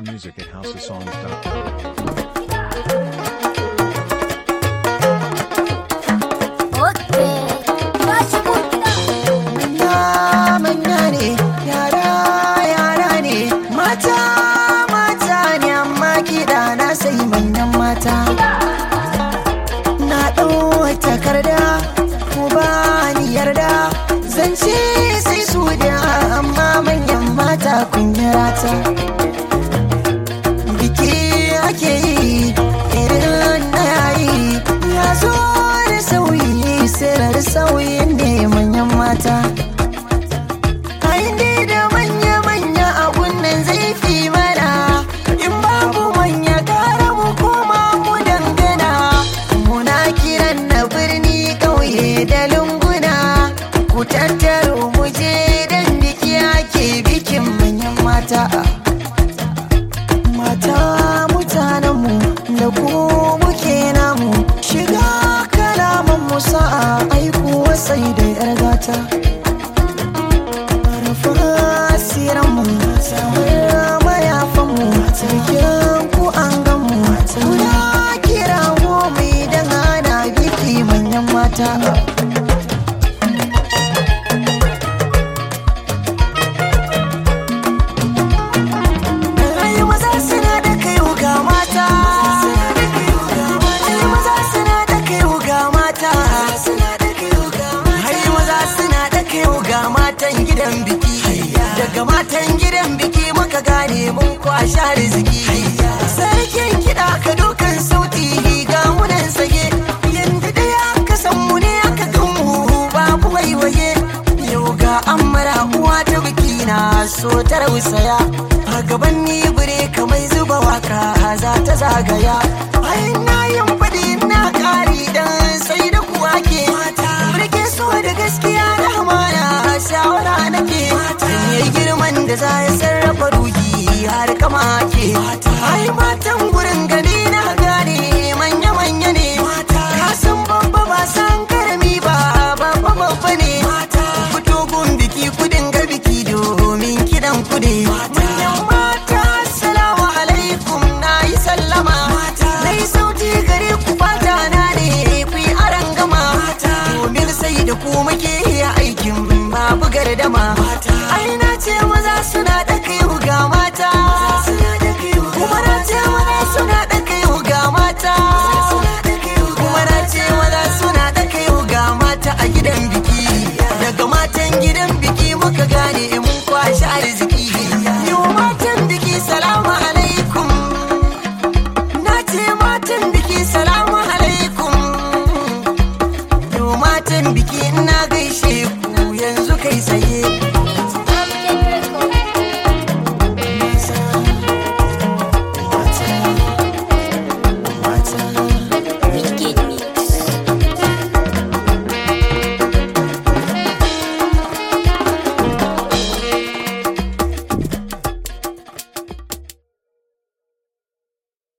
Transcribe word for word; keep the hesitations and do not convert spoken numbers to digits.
More music at house of songs dot com. Zance sai su da amma manyan mata kun yi rata. Biki ake yi irin na yayi ya zo da sauyi sirar sauyin ne manyan mata. Haindi da manya-manya abun nan zai fi mana in babu manya kara mu koma mu dangana. Muna kiran na birni ƙauye da lunguna ku tattaro mu je dan biki ake bikin manyan mata. Mata mutanenmu da ku muke namu shiga kalaman mu sa'a aiku wasai da yar gata. Rufa asiranmu samar mayafanmu cikin ku an ganmu muna kira mu mai dan ana biki manyan mata. Daga matan gidan biki muka gane mun kwashe arziki. Sarkin kiɗa ka dukan sauti ga munan sage yanda ɗaya ka san mu ne aka gan mu babu waiwaye. Yau ga amara uwa ta biki na so ta rausaya a gaban ni bure kamar zuba waka za ta zagaya. Ai na yin faɗi na ƙari dan sai da kuwa ke burge so da gaskiya da amana shawara nake. Girman da za ya sarrafa ruhi har kama ke. Ai matan gurin gani na gane manya-manya ne. Ka san babba ba san karami ba babba babba ne. Fito gun biki kudin ga biki domin kidan kude. Manyan mata assalamu alaikum na yi sallama. Na yi sauti gare ku fata na ne ku yi aran gama. Domin sai da ku muke aikin babu gardama. Ai na ce maza suna da kai ga mata kuma na ce maza suna da kai ga mata kuma na ce maza suna da kai ga mata a gidan biki. Daga matan gidan biki muka gane mun kwashe arziki. Yau matan biki salamu alaikum. Na ce matan biki salamu alaikum. Yau matan biki ina